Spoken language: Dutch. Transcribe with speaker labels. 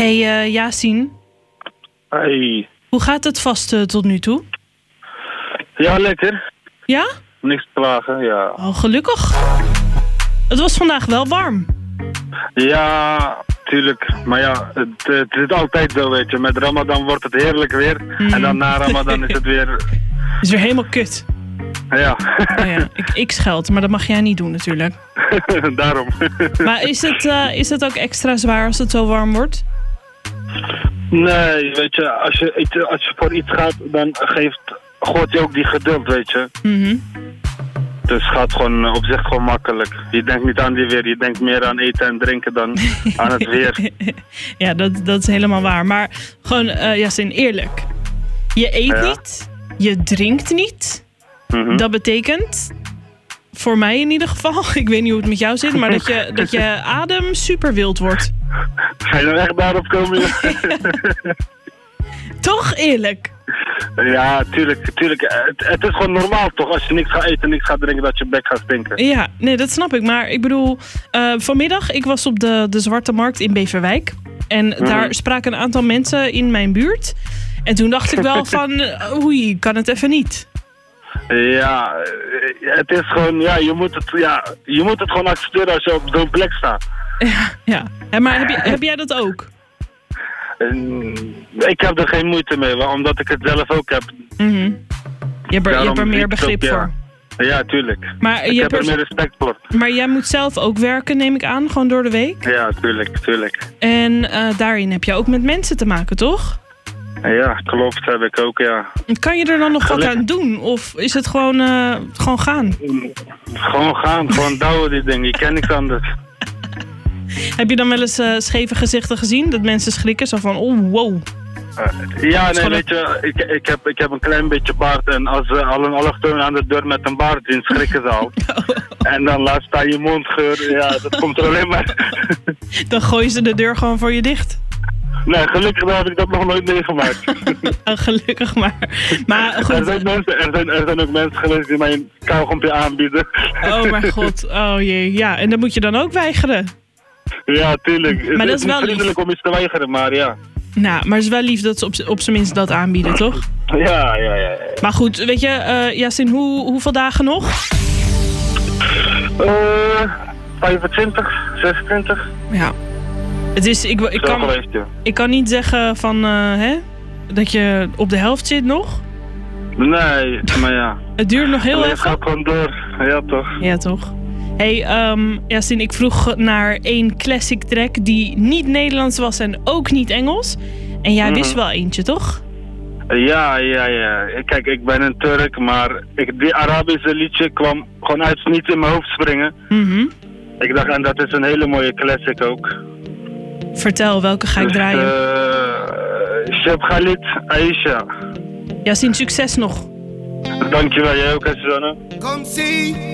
Speaker 1: Hey Yasin.
Speaker 2: Hey.
Speaker 1: Hoe gaat het vast tot nu toe?
Speaker 2: Ja, lekker.
Speaker 1: Ja?
Speaker 2: Niks te klagen, ja.
Speaker 1: Oh, gelukkig. Het was vandaag wel warm.
Speaker 2: Ja, tuurlijk. Maar ja, het is altijd zo, weet je. Met Ramadan wordt het heerlijk weer. En dan na Ramadan is het weer...
Speaker 1: Is weer helemaal kut.
Speaker 2: Ja.
Speaker 1: Oh ja, ik scheld, maar dat mag jij niet doen natuurlijk.
Speaker 2: Daarom.
Speaker 1: Maar is het ook extra zwaar als het zo warm wordt?
Speaker 2: Nee, weet je, als je voor iets gaat, dan geeft God je ook die geduld, weet je. Dus het gaat gewoon op zich gewoon makkelijk. Je denkt niet aan die weer, je denkt meer aan eten en drinken dan aan het weer.
Speaker 1: Ja, dat is helemaal waar. Maar gewoon, Yasin, eerlijk. Je eet niet, je drinkt niet. Dat betekent, voor mij in ieder geval, ik weet niet hoe het met jou zit, maar dat je adem super wild wordt.
Speaker 2: Ga je nou echt daarop komen?
Speaker 1: Toch eerlijk?
Speaker 2: Ja, tuurlijk. Het is gewoon normaal toch, als je niks gaat eten en niks gaat drinken, dat je bek gaat stinken.
Speaker 1: Ja, nee, dat snap ik. Maar ik bedoel, vanmiddag, ik was op de Zwarte Markt in Beverwijk. En daar spraken een aantal mensen in mijn buurt. En toen dacht ik wel van, oei, kan het even niet.
Speaker 2: Ja, het is gewoon, ja, je moet het gewoon accepteren als je op zo'n plek staat.
Speaker 1: Ja. Maar heb jij dat ook?
Speaker 2: Ik heb er geen moeite mee, omdat ik het zelf ook heb.
Speaker 1: Je hebt er meer begrip voor.
Speaker 2: Ja, tuurlijk.
Speaker 1: Maar
Speaker 2: ik heb er meer respect voor.
Speaker 1: Maar jij moet zelf ook werken, neem ik aan, gewoon door de week?
Speaker 2: Ja, tuurlijk.
Speaker 1: En daarin heb je ook met mensen te maken, toch?
Speaker 2: Ja, klopt, heb ik ook, ja.
Speaker 1: Kan je er dan nog wat aan doen? Of is het gewoon gaan?
Speaker 2: Gewoon gaan, gewoon douwen die dingen. Je kent niks anders.
Speaker 1: Heb je dan wel eens scheve gezichten gezien? Dat mensen schrikken, zo van, oh, wow.
Speaker 2: Ja, nee, weet je, ik heb een klein beetje baard. En als al een allochtoon aan de deur met een baard zien, schrikken ze al. En dan laat staan je mondgeur, ja, dat komt er alleen maar.
Speaker 1: Dan gooien ze de deur gewoon voor je dicht.
Speaker 2: Nee, gelukkig heb ik dat nog nooit meegemaakt.
Speaker 1: Gelukkig maar. Maar goed.
Speaker 2: Er zijn ook mensen geweest die mij een kauwgompje aanbieden.
Speaker 1: Oh mijn god, oh jee. Ja, en dat moet je dan ook weigeren.
Speaker 2: Ja, tuurlijk.
Speaker 1: Maar
Speaker 2: het
Speaker 1: dat is wel
Speaker 2: vriendelijk om iets te weigeren, maar ja.
Speaker 1: Nou, maar het is wel lief dat ze op zijn minst dat aanbieden, toch?
Speaker 2: Ja.
Speaker 1: Maar goed, weet je, Yasin, hoeveel dagen nog?
Speaker 2: 25, 26.
Speaker 1: Ja. Het is, ik kan niet zeggen van, dat je op de helft zit nog.
Speaker 2: Nee, maar ja.
Speaker 1: Het duurt nog heel even.
Speaker 2: Het gaat gewoon door, ja toch.
Speaker 1: Ja, toch. Hey, Yasin, ik vroeg naar 1 classic track die niet Nederlands was en ook niet Engels. En jij wist wel eentje, toch?
Speaker 2: Ja. Kijk, ik ben een Turk, maar die Arabische liedje kwam gewoon uit niet in mijn hoofd springen. Ik dacht, en dat is een hele mooie classic ook.
Speaker 1: Vertel, welke ga ik draaien?
Speaker 2: Cheb Khalid, Aisha.
Speaker 1: Yasin, succes nog.
Speaker 2: Dankjewel, jij ook, Susanne.